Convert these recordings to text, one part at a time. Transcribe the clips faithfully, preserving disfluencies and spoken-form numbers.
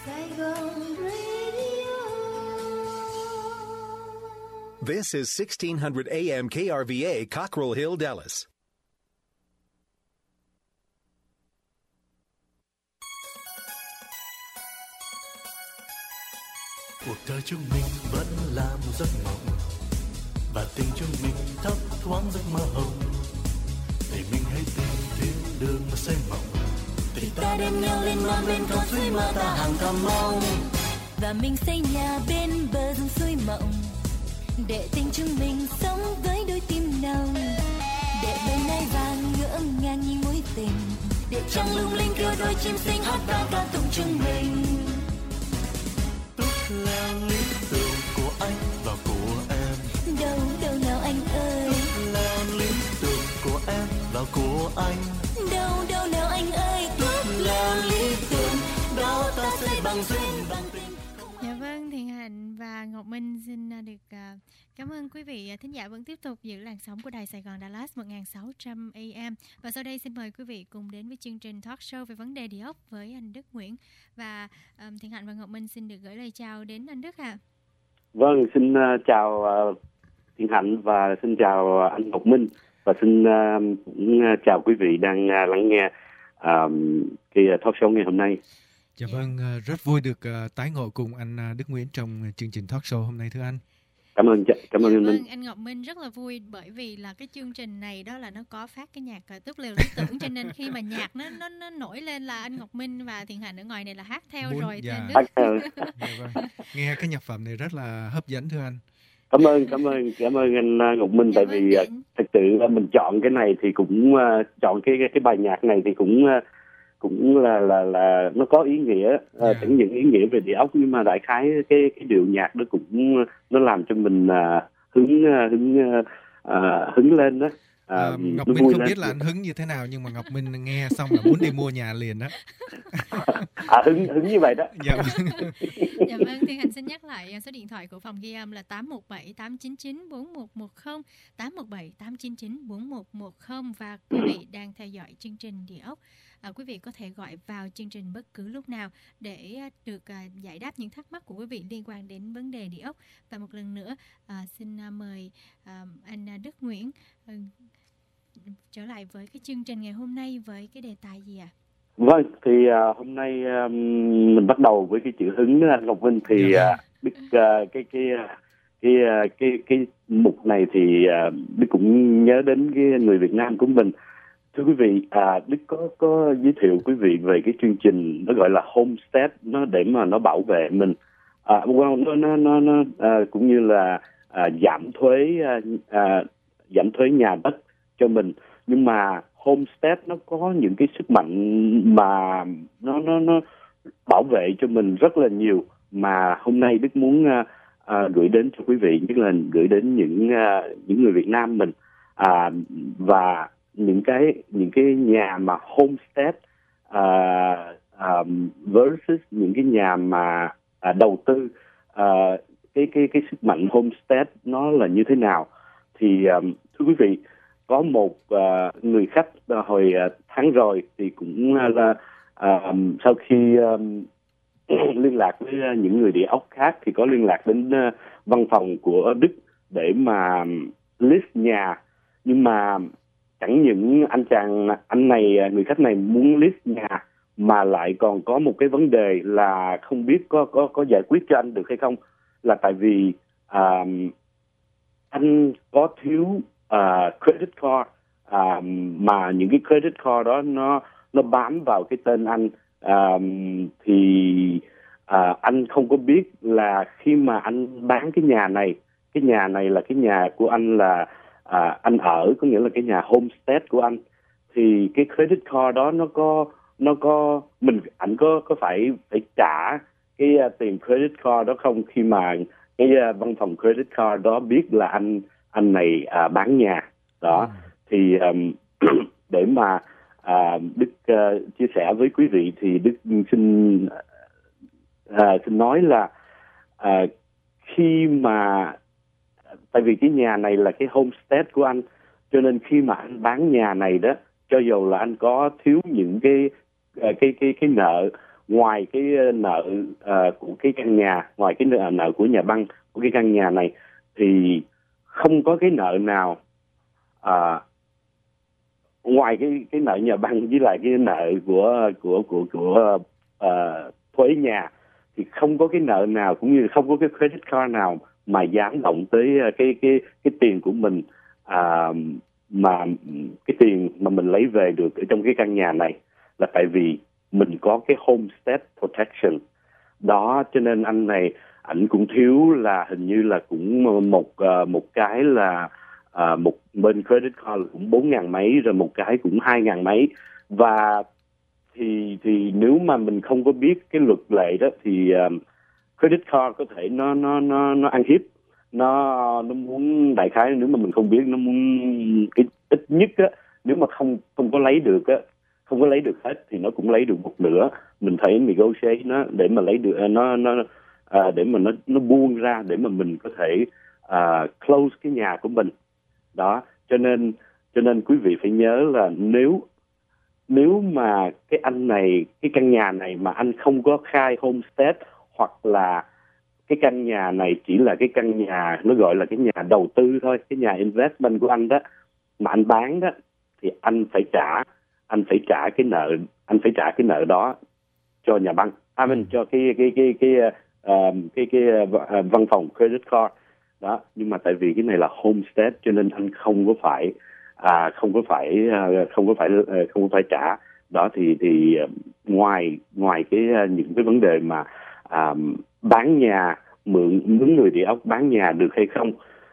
This is sixteen hundred A M K R V A, Cockrell Hill, Dallas. Cuộc đời chúng mình vẫn là một giấc mộng, và tình chúng mình thấp thoáng giấc mơ hồng. Để mình hãy tìm thiên đường mà xây mộng, thì ta đem nhau lên non bên con suối mơ ta hàng thầm mong. Và mình xây nhà bên bờ dòng suối mộng, để tình chúng mình sống với đôi tim nồng. Để bên nay vàng ngỡ ngàng như mối tình, để trăng lung linh kêu đôi chim xinh hót vang ca tụng chúng mình. Là lý tưởng của anh và của em. Đâu đâu nào anh ơi. Là lý tưởng của em và của anh. Đâu đâu nào anh ơi. Là lý tưởng đó ta xây bằng duyên bằng tình. Dạ vâng, Thiện Hạnh và Ngọc Minh xin được uh, cảm ơn quý vị thính giả vẫn tiếp tục giữ làn sóng của Đài Sài Gòn Dallas một nghìn sáu trăm A M. Và sau đây xin mời quý vị cùng đến với chương trình talk show về vấn đề địa ốc với anh Đức Nguyễn. Và um, Thiện Hạnh và Ngọc Minh xin được gửi lời chào đến anh Đức ạ. À. Vâng, xin uh, chào uh, Thiện Hạnh và xin chào uh, anh Ngọc Minh. Và xin uh, cũng, uh, chào quý vị đang uh, lắng nghe uh, cái talk show ngày hôm nay. Dạ vâng, rất vui được uh, tái ngộ cùng anh uh, Đức Nguyễn trong chương trình talk show hôm nay thưa anh. Cảm ơn cảm ơn dạ anh vâng, Minh. Anh Ngọc Minh rất là vui bởi vì là cái chương trình này đó là nó có phát cái nhạc uh, túp lều lý tưởng, cho nên khi mà nhạc nó nó nó nổi lên là anh Ngọc Minh và Thiện Hạnh ở ngoài này là hát theo. Muốn, rồi dạ. Đức. Dạ vâng. Nghe cái nhạc phẩm này rất là hấp dẫn thưa anh. Cảm ơn cảm ơn cảm ơn anh Ngọc Minh. Dạ, tại vâng, vì uh, thực sự uh, mình chọn cái này thì cũng uh, chọn cái, cái cái bài nhạc này thì cũng uh, cũng là là là nó có ý nghĩa, yeah. uh, chẳng những ý nghĩa về địa ốc nhưng mà đại khái cái cái điệu nhạc nó cũng nó làm cho mình uh, hứng uh, hứng uh, uh, hứng lên đó. Uh, à, Ngọc Minh không lên. Biết là anh hứng như thế nào nhưng mà Ngọc Minh nghe xong là muốn đi mua nhà liền đó. à hứng hứng như vậy đó. Dạ vâng. Dạ vâng, Thiên Hành xin nhắc lại số điện thoại của phòng ghi âm là tám một bảy tám chín chín bốn một một không, tám một bảy tám chín chín bốn một một không. Và quý vị đang theo dõi chương trình Địa ốc. À, quý vị có thể gọi vào chương trình bất cứ lúc nào để được à, giải đáp những thắc mắc của quý vị liên quan đến vấn đề địa ốc. Và một lần nữa à, xin à, mời à, anh Đức Nguyễn à, trở lại với cái chương trình ngày hôm nay với cái đề tài gì ạ? À? Vâng, thì uh, hôm nay um, mình bắt đầu với cái chữ hứng đó, anh Ngọc Vinh. Thì uh, Đức uh, cái cái cái cái cái cái mục này thì uh, Đức cũng nhớ đến cái người Việt Nam của mình. Thưa quý vị, à, Đức có có giới thiệu quý vị về cái chương trình nó gọi là homestead, nó để mà nó bảo vệ mình, à, well, nó nó nó, nó à, cũng như là à, giảm thuế à, à, giảm thuế nhà đất cho mình. Nhưng mà homestead nó có những cái sức mạnh mà nó nó nó bảo vệ cho mình rất là nhiều, mà hôm nay Đức muốn à, à, gửi đến cho quý vị, nhất là gửi đến những à, những người Việt Nam mình, à, và những cái những cái nhà mà homestead uh, um, versus những cái nhà mà uh, đầu tư, uh, cái cái cái sức mạnh homestead nó là như thế nào. Thì um, thưa quý vị, có một uh, người khách uh, hồi uh, tháng rồi thì cũng uh, là uh, sau khi um, liên lạc với uh, những người địa ốc khác thì có liên lạc đến uh, văn phòng của Đức để mà list nhà. Nhưng mà chẳng những anh chàng anh này người khách này muốn list nhà mà lại còn có một cái vấn đề là không biết có có có giải quyết cho anh được hay không, là tại vì uh, anh có thiếu uh, credit card, uh, mà những cái credit card đó nó nó bám vào cái tên anh, uh, thì uh, anh không có biết là khi mà anh bán cái nhà này, cái nhà này là cái nhà của anh, là À, anh ở, có nghĩa là cái nhà homestead của anh, thì cái credit card đó nó có nó có mình anh có có phải phải trả cái uh, tiền credit card đó không, khi mà cái uh, văn phòng credit card đó biết là anh anh này uh, bán nhà đó. Ừ. Thì um, để mà uh, Đức uh, chia sẻ với quý vị thì Đức xin uh, xin nói là uh, khi mà tại vì cái nhà này là cái homestead của anh, cho nên khi mà anh bán nhà này đó, cho dù là anh có thiếu những cái cái cái cái nợ ngoài cái nợ uh, của cái căn nhà, ngoài cái nợ, nợ của nhà băng của cái căn nhà này, thì không có cái nợ nào uh, ngoài cái cái nợ nhà băng với lại cái nợ của của của của uh, thuế nhà, thì không có cái nợ nào cũng như không có cái credit card nào mà dám động tới cái cái cái tiền của mình, uh, mà cái tiền mà mình lấy về được ở trong cái căn nhà này, là tại vì mình có cái homestead protection đó. Cho nên anh này ảnh cũng thiếu là hình như là cũng một uh, một cái là uh, một bên credit card cũng bốn ngàn mấy, rồi một cái cũng hai ngàn mấy. Và thì thì nếu mà mình không có biết cái luật lệ đó thì um, credit card có thể nó nó nó nó ăn hiếp, nó nó muốn đại khái, nếu mà mình không biết, nó muốn cái ít nhất á, nếu mà không không có lấy được á, không có lấy được hết thì nó cũng lấy được một nửa. Mình thấy negotiate nó để mà lấy được nó nó à, để mà nó nó buông ra để mà mình có thể à, close cái nhà của mình đó. Cho nên cho nên quý vị phải nhớ là nếu nếu mà cái anh này, cái căn nhà này mà anh không có khai homestead, hoặc là cái căn nhà này chỉ là cái căn nhà nó gọi là cái nhà đầu tư thôi, cái nhà investment của anh đó, mà anh bán đó, thì anh phải trả anh phải trả cái nợ anh phải trả cái nợ đó cho nhà băng, à, mình cho cái cái cái cái cái, uh, cái, cái uh, văn phòng credit card đó. Nhưng mà tại vì cái này là homestead cho nên anh không có phải à, không có phải uh, không có phải uh, không có phải trả đó. Thì thì uh, ngoài ngoài cái uh, những cái vấn đề mà uh, bán nhà, mượn mướn người địa ốc bán nhà được hay không,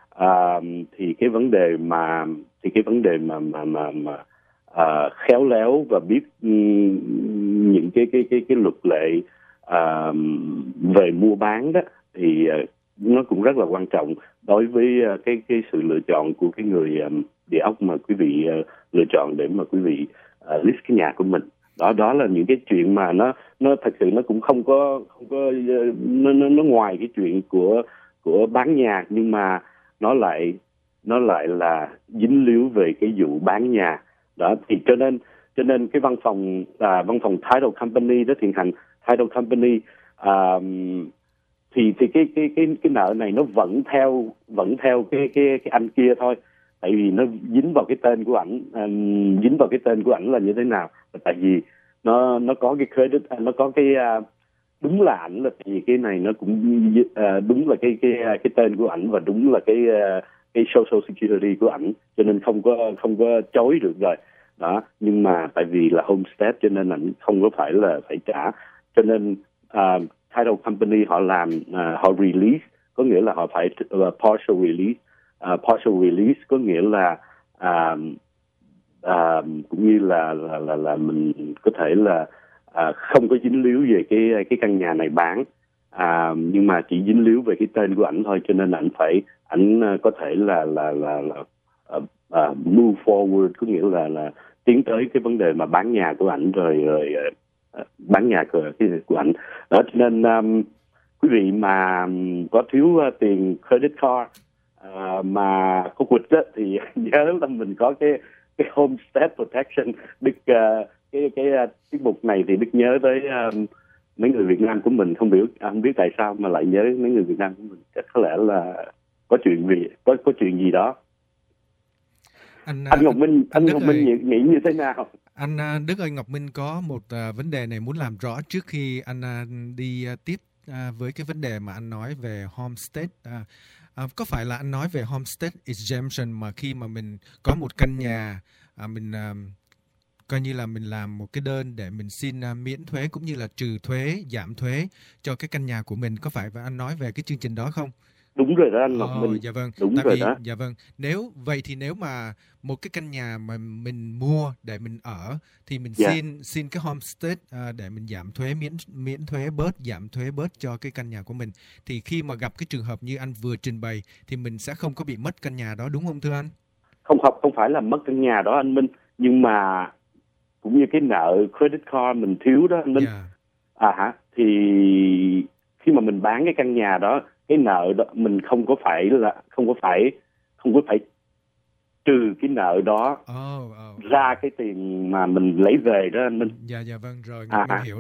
uh, thì cái vấn đề mà thì cái vấn đề mà mà mà, mà uh, khéo léo và biết um, những cái cái cái cái luật lệ uh, về mua bán đó, thì uh, nó cũng rất là quan trọng đối với uh, cái cái sự lựa chọn của cái người um, địa ốc mà quý vị uh, lựa chọn để mà quý vị uh, list cái nhà của mình. Đó đó là những cái chuyện mà nó nó thật sự nó cũng không có không có nó nó, nó ngoài cái chuyện của của bán nhà, nhưng mà nó lại nó lại là dính líu về cái vụ bán nhà đó. Thì cho nên cho nên cái văn phòng à, văn phòng title company đó, thiện hành title company, à, thì thì cái cái cái cái nợ này nó vẫn theo vẫn theo cái cái cái anh kia thôi. Tại vì nó dính vào cái tên của ảnh, um, dính vào cái tên của ảnh là như thế nào? Tại vì nó nó có cái credit, nó có cái uh, đúng là ảnh, là tại vì cái này nó cũng uh, đúng là cái cái cái tên của ảnh và đúng là cái uh, cái social security của ảnh, cho nên không có không có chối được rồi đó. Nhưng mà tại vì là homestead cho nên ảnh không có phải là phải trả, cho nên uh, title company họ làm uh, họ release, có nghĩa là họ phải uh, partial release. Uh, partial release có nghĩa là uh, uh, cũng như là là, là là mình có thể là uh, không có dính líu về cái cái căn nhà này bán, uh, nhưng mà chỉ dính líu về cái tên của ảnh thôi, cho nên ảnh phải ảnh uh, có thể là là là, là uh, uh, move forward, có nghĩa là là tiến tới cái vấn đề mà bán nhà của ảnh, rồi rồi uh, bán nhà của cái của ảnh đó. Cho nên um, quý vị mà có thiếu uh, tiền credit card Uh, mà có quỵt đó, thì nhớ là mình có cái cái homestead protection. Đức uh, cái cái uh, tiết mục này thì Đức nhớ tới uh, mấy người Việt Nam của mình, không biết không biết tại sao mà lại nhớ mấy người Việt Nam của mình, chắc có lẽ là có chuyện gì có có chuyện gì đó. Anh, anh Ngọc Minh anh, anh Ngọc Minh nghĩ, nghĩ như thế nào? Anh Đức ơi, Ngọc Minh có một uh, vấn đề này muốn làm rõ trước khi anh uh, đi uh, tiếp uh, với cái vấn đề mà anh nói về homestead. Uh, À, có phải là anh nói về homestead exemption mà khi mà mình có một căn nhà, à, mình à, coi như là mình làm một cái đơn để mình xin à, miễn thuế cũng như là trừ thuế, giảm thuế cho cái căn nhà của mình, có phải và anh nói về cái chương trình đó không? Đúng rồi đó anh Ngọc Minh. Dạ vâng. Đúng Tại rồi vì, đó. Dạ vâng. Nếu vậy thì nếu mà một cái căn nhà mà mình mua để mình ở thì mình yeah. xin xin cái homestead uh, để mình giảm thuế, miễn miễn thuế bớt, giảm thuế bớt cho cái căn nhà của mình, thì khi mà gặp cái trường hợp như anh vừa trình bày thì mình sẽ không có bị mất căn nhà đó, đúng không thưa anh? Không không không phải là mất căn nhà đó anh Minh, nhưng mà cũng như cái nợ credit card mình thiếu đó anh Minh. Yeah. À hả? Thì khi mà mình bán cái căn nhà đó, cái nợ đó mình không có phải là không có phải không có phải trừ cái nợ đó oh, oh. ra cái tiền mà mình lấy về đó anh Minh. Dạ dạ vâng rồi, Ngọc Minh hiểu rồi.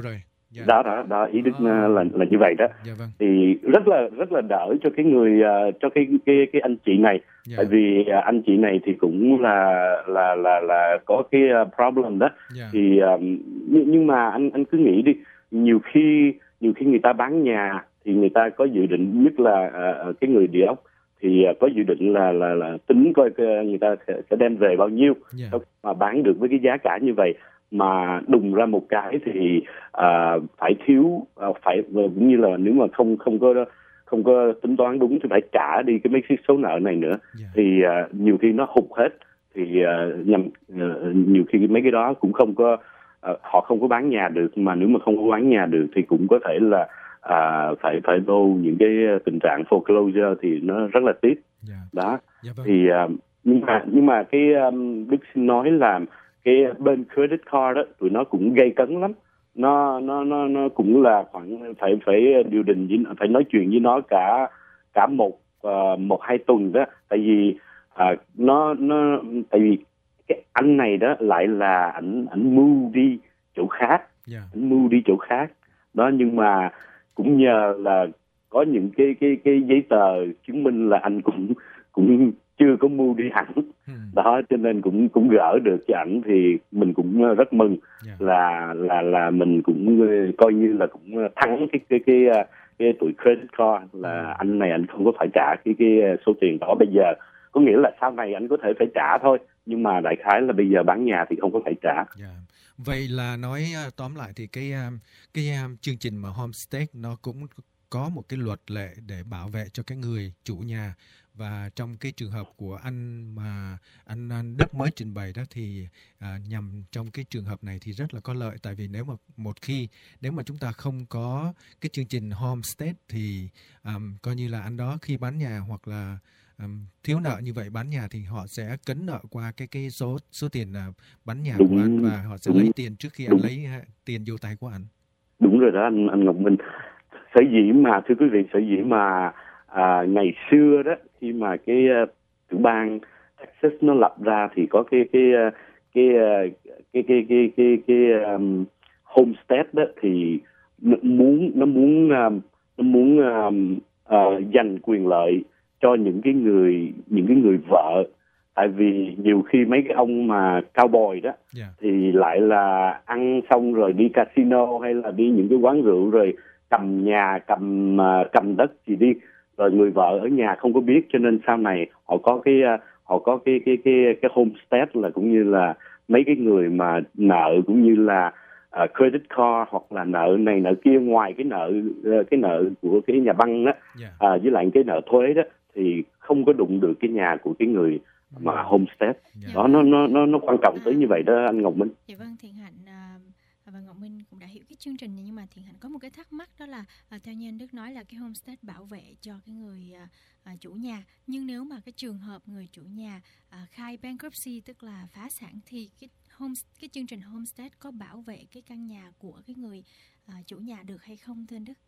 Yeah. đó đó đó ý Đức Oh. là là như vậy đó. Dạ vâng. Thì rất là rất là đỡ cho cái người uh, cho cái cái cái anh chị này. Yeah. Tại vì uh, anh chị này thì cũng là là là là có cái uh, problem đó. Yeah. Thì um, nhưng, nhưng mà anh anh cứ nghĩ đi, nhiều khi nhiều khi người ta bán nhà thì người ta có dự định, nhất là uh, cái người địa ốc thì uh, có dự định là là là tính coi người ta sẽ đem về bao nhiêu. Yeah. Mà bán được với cái giá cả như vậy, mà đùng ra một cái thì uh, phải thiếu uh, phải cũng như là nếu mà không không có không có tính toán đúng thì phải trả đi cái mấy cái số nợ này nữa. Yeah. Thì uh, nhiều khi nó hụt hết, thì uh, nhằm uh, nhiều khi mấy cái đó cũng không có uh, họ không có bán nhà được, mà nếu mà không có bán nhà được thì cũng có thể là uh, phải phải vô những cái tình trạng foreclosure, thì nó rất là tiếc. Yeah. Đó. Dạ vâng. Thì uh, nhưng mà nhưng mà cái um, Đức xin nói là cái bên credit card đó tụi nó cũng gây cấn lắm. Nó nó nó nó cũng là khoảng phải phải điều đình với, phải nói chuyện với nó cả cả một uh, một hai tuần đó. Tại vì uh, nó nó tại vì cái anh này đó lại là ảnh ảnh move đi chỗ khác. Yeah. Ảnh move đi chỗ khác đó, nhưng mà cũng nhờ là có những cái cái cái giấy tờ chứng minh là anh cũng cũng chưa có move đi hẳn. Hmm. Đó, cho nên cũng cũng gỡ được cho ảnh, thì mình cũng rất mừng. Yeah. là là là mình cũng coi như là cũng thắng cái cái cái cái, cái tuổi credit card, là anh này anh không có phải trả cái cái số tiền đó bây giờ. Có nghĩa là sau này anh có thể phải trả thôi, nhưng mà đại khái là bây giờ bán nhà thì không có phải trả. Yeah. Vậy là nói uh, tóm lại thì cái um, cái um, chương trình mà Homestake nó cũng có một cái luật lệ để bảo vệ cho cái người chủ nhà. Và trong cái trường hợp của anh mà anh, anh Đức mới trình bày đó thì à, nhằm trong cái trường hợp này thì rất là có lợi. Tại vì nếu mà một khi nếu mà chúng ta không có cái chương trình Homestake thì um, coi như là anh đó khi bán nhà hoặc là um, thiếu nợ như vậy bán nhà thì họ sẽ cấn nợ qua cái cái số số tiền uh, bán nhà đúng, của anh, và họ sẽ đúng, lấy tiền trước khi đúng. anh lấy uh, tiền vô tay của anh. Đúng rồi đó anh anh Ngọc Minh. Sở dĩ mà thưa quý vị, sở dĩ mà à, ngày xưa đó khi mà cái uh, tiểu bang Texas nó lập ra thì có cái cái uh, cái, uh, cái cái cái cái cái um, homestead đó, thì nó muốn nó muốn um, nó muốn um, uh, dành quyền lợi cho những cái người những cái người vợ. Tại vì nhiều khi mấy cái ông mà cowboy đó Yeah. thì lại là ăn xong rồi đi casino hay là đi những cái quán rượu rồi cầm nhà cầm uh, cầm đất gì đi, rồi người vợ ở nhà không có biết, cho nên sau này họ có cái uh, họ có cái cái cái cái homestead, là cũng như là mấy cái người mà nợ cũng như là uh, credit card hoặc là nợ này nợ kia, ngoài cái nợ uh, cái nợ của cái nhà băng đó, Yeah. uh, với lại cái nợ thuế đó, thì không có đụng được cái nhà của cái người mà homestead. Yeah. Đó, nó nó nó nó quan trọng tới như vậy đó anh Ngọc Minh. Dạ vâng, Thiện Hạnh à, và Ngọc Minh cũng đã hiểu cái chương trình này, nhưng mà Thiện Hạnh có một cái thắc mắc, đó là à, theo như anh Đức nói là cái homestead bảo vệ cho cái người à, à, chủ nhà, nhưng nếu mà cái trường hợp người chủ nhà à, khai bankruptcy, tức là phá sản, thì cái home cái chương trình homestead có bảo vệ cái căn nhà của cái người à, chủ nhà được hay không thưa anh Đức?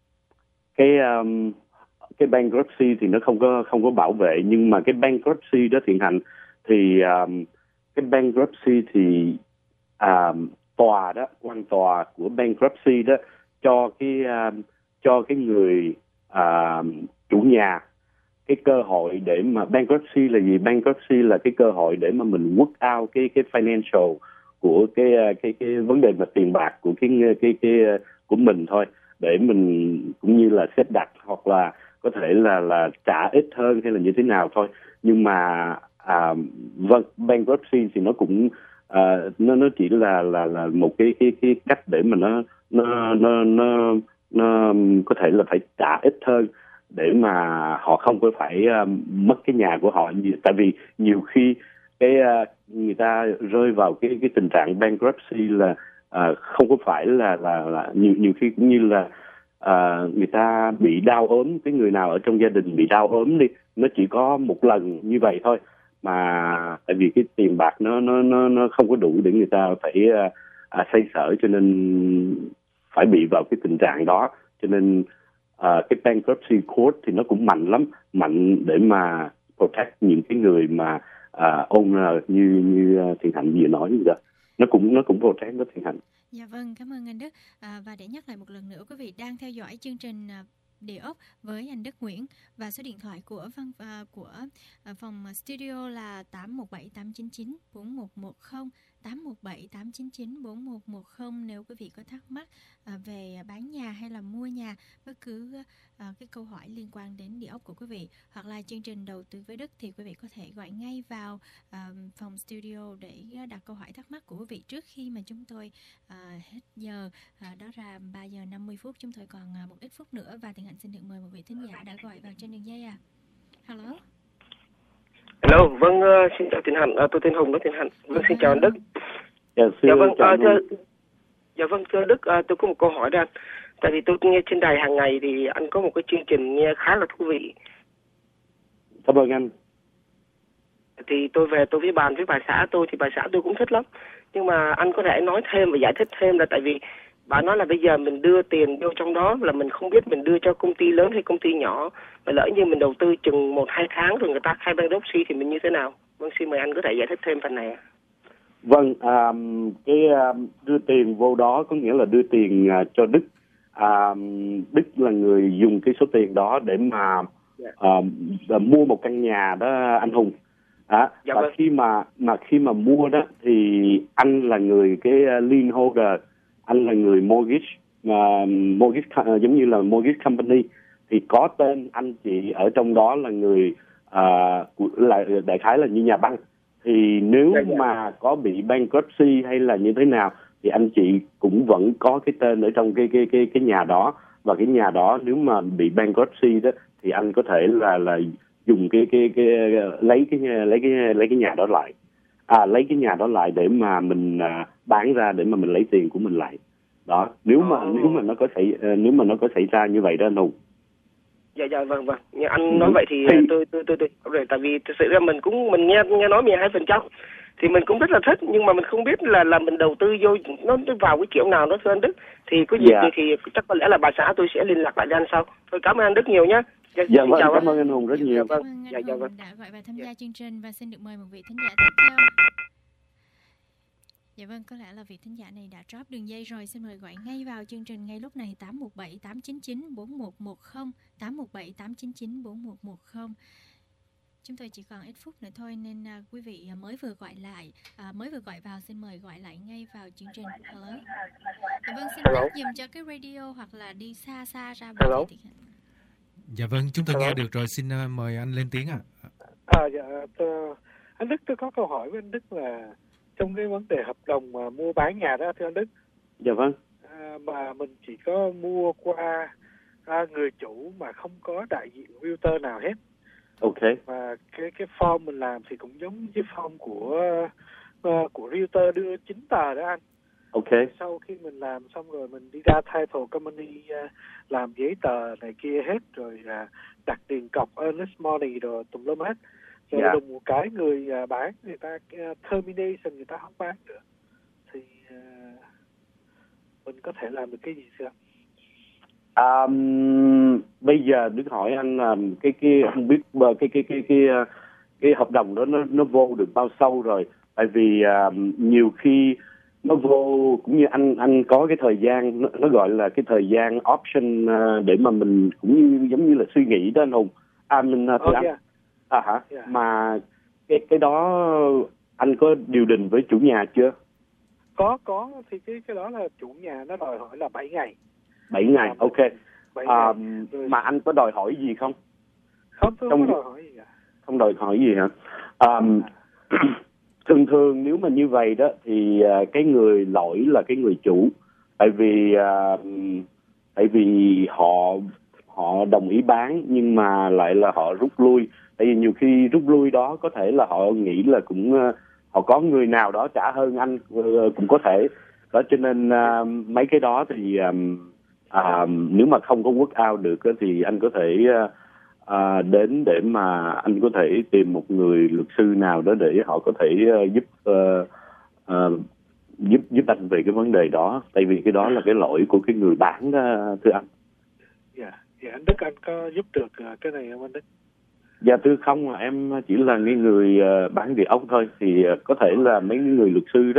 Cái um, cái bankruptcy thì nó không có không có bảo vệ, nhưng mà cái bankruptcy đó Thiện Hạnh, thì um, cái bankruptcy thì um, tòa đó, quan tòa của bankruptcy đó cho cái um, cho cái người um, chủ nhà cái cơ hội để mà bankruptcy là gì? Bankruptcy là cái cơ hội để mà mình work out cái cái financial của cái cái cái vấn đề mà tiền bạc của cái cái cái của mình thôi, để mình cũng như là xếp đặt hoặc là có thể là là trả ít hơn hay là như thế nào thôi. Nhưng mà à, vâng, bankruptcy thì nó cũng à, nó nó chỉ là là là một cái cái cái cách để mà nó nó nó nó nó có thể là phải trả ít hơn để mà họ không có phải um, mất cái nhà của họ. Tại vì nhiều khi cái uh, người ta rơi vào cái cái tình trạng bankruptcy là uh, không có phải là là là nhiều nhiều khi cũng như là uh, người ta bị đau ốm, cái người nào ở trong gia đình bị đau ốm đi, nó chỉ có một lần như vậy thôi, mà tại vì cái tiền bạc nó nó nó nó không có đủ để người ta phải uh, uh, xoay sở, cho nên phải bị vào cái tình trạng đó. Cho nên uh, cái bankruptcy court thì nó cũng mạnh lắm, mạnh để mà protect những cái người mà uh, owner như như Thiện Hạnh vừa nói như vậy. Nó cũng nó cũng protect nó Thiện Hạnh. Dạ vâng, cảm ơn anh Đức. À, và để nhắc lại một lần nữa, quý vị đang theo dõi chương trình à, Địa ốc với anh Đức Nguyễn, và số điện thoại của văn à, của à, phòng studio là tám một bảy tám chín chín bốn một một không, tám một bảy tám chín chín bốn một một không nếu quý vị có thắc mắc à, về bán nhà hay là mua nhà, bất cứ à, cái câu hỏi liên quan đến địa ốc của quý vị hoặc là chương trình đầu tư với Đức, thì quý vị có thể gọi ngay vào à, phòng studio để đặt câu hỏi thắc mắc của quý vị trước khi mà chúng tôi à, hết giờ. À, đó là ba giờ năm mươi phút, chúng tôi còn à, một ít phút nữa, và Thiện Hạnh xin được mời một vị thính giả đã gọi vào trên đường dây. À, hello. Hello, vâng, uh, xin chào Thiện Hạnh, uh, tôi tên Hùng đó Thiện Hạnh. Vâng, xin chào anh Đức. Dạ, dạ vâng, chào uh, thưa, dạ vâng, thưa Đức, uh, tôi có một câu hỏi đây anh. Tại vì tôi nghe trên đài hàng ngày thì anh có một cái chương trình nghe khá là thú vị. Cảm ơn anh. Thì tôi về tôi với bàn với bà xã tôi thì bà xã tôi cũng thích lắm. Nhưng mà anh có thể nói thêm và giải thích thêm là tại vì bà nói là bây giờ mình đưa tiền vô trong đó là mình không biết mình đưa cho công ty lớn hay công ty nhỏ, mà lỡ như mình đầu tư chừng một hai tháng rồi người ta khai bankruptcy thì mình như thế nào? Vâng, xin mời anh có thể giải thích thêm phần này. Vâng, à, cái à, đưa tiền vô đó có nghĩa là đưa tiền à, cho Đức. À, Đức là người dùng cái số tiền đó để mà à, mua một căn nhà đó anh Hùng. À, dạ và vâng. khi mà mà khi mà mua đó thì anh là người cái lien holder, anh là người mortgage, uh, mortgage uh, giống như là mortgage company, thì có tên anh chị ở trong đó là người uh, là đại khái là như nhà băng. Thì nếu dạ, dạ. mà có bị bankruptcy hay là như thế nào thì anh chị cũng vẫn có cái tên ở trong cái cái cái cái nhà đó, và cái nhà đó nếu mà bị bankruptcy đó thì anh có thể là là dùng cái cái cái lấy cái lấy cái lấy cái nhà đó lại, à lấy cái nhà đó lại để mà mình à, bán ra để mà mình lấy tiền của mình lại. Đó, nếu mà oh. nếu mà nó có xảy nếu mà nó có xảy ra như vậy đó anh Hùng. Dạ dạ vâng vâng. Như anh ừ. nói vậy thì, thì tôi tôi tôi tôi rồi tại vì thực sự ra mình cũng mình nghe nghe nói mười hai phần trăm thì mình cũng rất là thích, nhưng mà mình không biết là là mình đầu tư vô nó vào cái kiểu nào đó thưa anh Đức. Thì có gì yeah. thì, thì chắc có lẽ là bà xã tôi sẽ liên lạc lại với anh sau. Thôi cảm ơn anh Đức nhiều nhé. Dạ, dạ vâng, cảm ơn anh Hùng rất nhiều. Cảm ơn anh dạ, dạ, vâng. đã gọi vào tham gia chương trình, và xin được mời một vị thính giả tiếp theo. Dạ vâng, có lẽ là vị thính giả này đã drop đường dây rồi. Xin mời gọi ngay vào chương trình ngay lúc này, tám một bảy tám chín chín bốn một một không, tám một bảy tám chín chín bốn một một không. Chúng tôi chỉ còn ít phút nữa thôi, nên uh, quý vị mới vừa gọi lại, uh, mới vừa gọi vào, xin mời gọi lại ngay vào chương trình. Hello. Dạ vâng, xin tắt dùm cho cái radio hoặc là đi xa xa ra. Hello. Dạ vâng, chúng tôi Hello. nghe được rồi, xin uh, mời anh lên tiếng ạ. À. à dạ, tôi, anh Đức, tôi có câu hỏi với anh Đức là trong cái vấn đề hợp đồng mà mua bán nhà đó thưa anh Đức. Dạ vâng. À, mà mình chỉ có mua qua à, người chủ mà không có đại diện realtor nào hết. Ok. Và cái cái form mình làm thì cũng giống như form của uh, của realtor đưa chín tờ đó anh. Ok. Sau khi mình làm xong rồi mình đi ra title company uh, làm giấy tờ này kia hết rồi, uh, đặt tiền cọc earnest money rồi tùm lum hết. Rồi yeah. đùng một cái người uh, bán người ta uh, termination, người ta không bán nữa thì uh, mình có thể làm được cái gì chưa? Um, bây giờ Đức hỏi anh là cái cái không biết cái cái cái cái cái, cái hợp đồng đó nó nó vô được bao sâu rồi, tại vì uh, nhiều khi nó vô cũng như anh anh có cái thời gian nó, nó gọi là cái thời gian option uh, để mà mình cũng như giống như là suy nghĩ đó anh Hùng. À mình uh, oh, anh yeah. à hả yeah. mà cái cái đó anh có điều đình với chủ nhà chưa? Có có thì cái cái đó là chủ nhà nó đòi hỏi là bảy ngày. bảy ngày, ok. bảy À, ngày. Mà anh có đòi hỏi gì không? Không, tôi không đòi hỏi gì cả. Không đòi hỏi gì hả? À, thường thường nếu mà như vậy đó thì uh, cái người lỗi là cái người chủ, tại vì uh, tại vì họ họ đồng ý bán nhưng mà lại là họ rút lui. Tại vì nhiều khi rút lui đó có thể là họ nghĩ là cũng uh, họ có người nào đó trả hơn anh uh, cũng có thể đó, cho nên uh, mấy cái đó thì um, uh, nếu mà không có work out được thì anh có thể uh, uh, đến để mà anh có thể tìm một người luật sư nào đó để họ có thể uh, giúp uh, uh, giúp giúp anh về cái vấn đề đó, tại vì cái đó là cái lỗi của cái người bán đó, thưa anh. Dạ, yeah. yeah, anh Đức, anh có giúp được cái này không anh Đức? Dạ thưa không, em chỉ là cái người uh, bán địa ốc thôi, thì uh, có thể là mấy người luật sư đó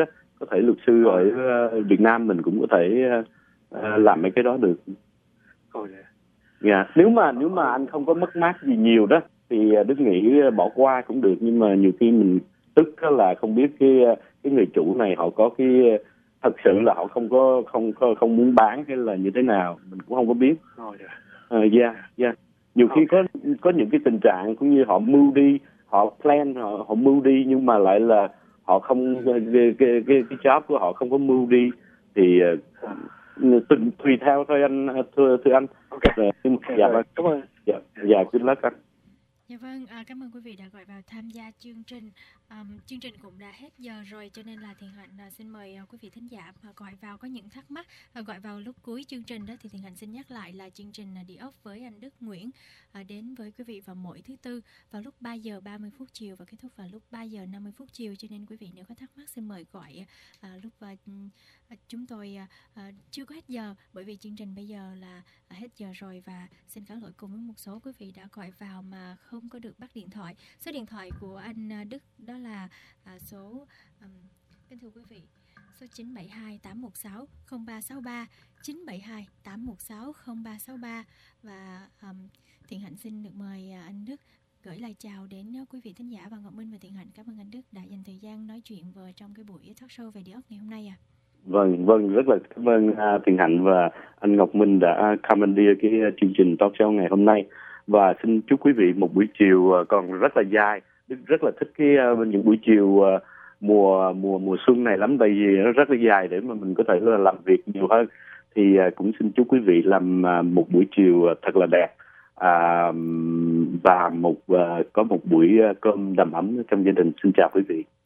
có thể luật sư ở uh, Việt Nam mình cũng có thể uh, làm mấy cái đó được. Ồ, dạ. Yeah. Nếu mà nếu mà anh không có mất mát gì nhiều đó thì Đức nghĩ bỏ qua cũng được, nhưng mà nhiều khi mình tức là không biết cái cái người chủ này họ có cái thật sự là họ không có không không, không muốn bán hay là như thế nào, mình cũng không có biết. Ồ, dạ. Uh, yeah, yeah. Nhiều khi có có những cái tình trạng cũng như họ move đi, họ plan, họ họ move đi nhưng mà lại là họ không cái cái cái, cái job của họ không có move đi thì uh, tùy, tùy theo thôi anh, thưa thưa anh. Okay. Rồi, okay, dạ rồi. Cảm ơn. Dạ, dạ, good luck anh. Dạ vâng, à, cảm ơn quý vị đã gọi vào tham gia chương trình. Um, chương trình cũng đã hết giờ rồi, cho nên là Thiện Hạnh à, xin mời à, quý vị thính giả mà gọi vào có những thắc mắc à, gọi vào lúc cuối chương trình đó thì Thiện Hạnh xin nhắc lại là chương trình à, Địa ốc với anh Đức Nguyễn à, đến với quý vị vào mỗi thứ tư vào lúc ba giờ ba mươi phút chiều và kết thúc vào lúc ba giờ năm mươi phút chiều, cho nên quý vị nếu có thắc mắc xin mời gọi à, lúc à, chúng tôi à, à, chưa có hết giờ, bởi vì chương trình bây giờ là à, hết giờ rồi, và xin cáo lỗi cùng với một số quý vị đã gọi vào mà không có được bắt điện thoại. Số điện thoại của anh Đức đó là à, số um, kính thưa quý vị, số chín bảy hai tám một sáu không ba sáu ba, chín bảy hai tám một sáu không ba sáu ba, và um, Thiện Hạnh xin được mời à, anh Đức gửi lời chào đến quý vị thính giả. Và Ngọc Minh và Thiện Hạnh cảm ơn anh Đức đã dành thời gian nói chuyện vừa trong cái buổi talk show về địa ốc ngày hôm nay ạ. À. Vâng, vâng, rất là cảm ơn uh, Thiện Hạnh và anh Ngọc Minh đã commandeer cái uh, chương trình talk show ngày hôm nay. Và xin chúc quý vị một buổi chiều uh, còn rất là dài. Đức rất là thích cái uh, những buổi chiều uh, mùa mùa mùa xuân này lắm, tại vì nó rất là dài để mà mình có thể là làm việc nhiều hơn. Thì uh, cũng xin chúc quý vị làm uh, một buổi chiều uh, thật là đẹp uh, và một uh, có một buổi uh, cơm đầm ấm trong gia đình. Xin chào quý vị.